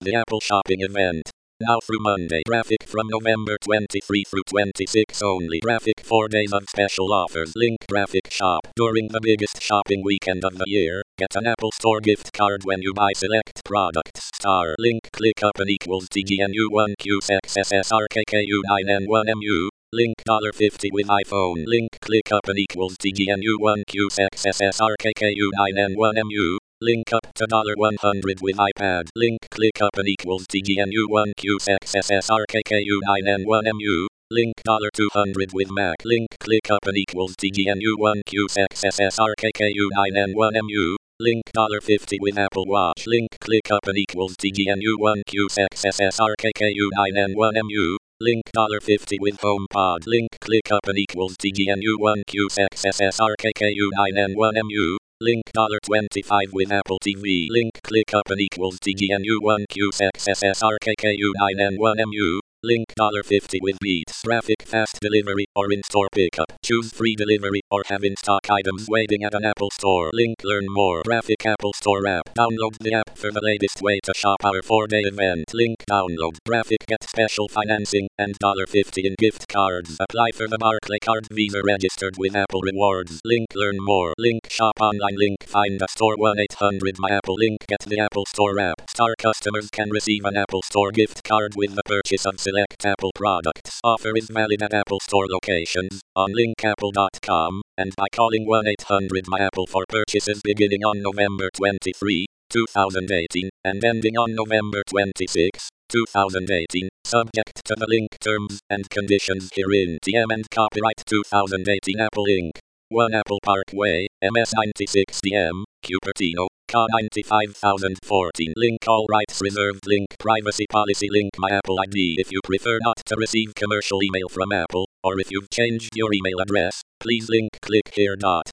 The Apple Shopping Event. Now through Monday. Graphic from November 23 through 26 only. Graphic 4 days of special offers. Link graphic shop. During the biggest shopping weekend of the year, get an Apple Store gift card when you buy select products. Star. Link ClickUp equals TGNU1QSXSRKKU9N1MU. Link $50 with iPhone. Link ClickUp equals TGNU1QSXSRKKU9N1MU. Link up to $100 with iPad. Link ClickUp equals TGNU1QSXSRKKU9N1MU. Link $200 with Mac. Link ClickUp equals TGNU1QSXSRKKU9N1MU. Link $50 with Apple Watch. Link ClickUp equals TGNU1QSXSRKKU9N1MU. Link $50 with HomePod. Link ClickUp equals TGNU1QSXSRKKU9N1MU. Link $25 with Apple TV. Link ClickUp equals TGNU1QSXSRKKU9N1MU. Link $50 with Beats. Graphic fast delivery or in-store pickup. Choose free delivery or have in-stock items waiting at an Apple Store. Link learn more. Graphic Apple Store app. Download the app for the latest way to shop our 4-day event. Link download. Graphic get special financing and $50 in gift cards. Apply for the Barclaycard Visa registered with Apple Rewards. Link learn more. Link shop online. Link find a store 1-800-MY-APPLE. Link get the Apple Store app. Star customers can receive an Apple Store gift card with the purchase of select Apple products. Offer is valid at Apple Store locations, on linkapple.com, and by calling 1-800-MY-APPLE for purchases beginning on November 23, 2018, and ending on November 26, 2018, subject to the link terms and conditions herein. TM and copyright 2018 Apple Inc. 1 Apple Parkway, MS 96 DM, Cupertino, CA 95014. Link all rights reserved. Link privacy policy. Link my Apple ID. If you prefer not to receive commercial email from Apple, or if you've changed your email address, please link click here.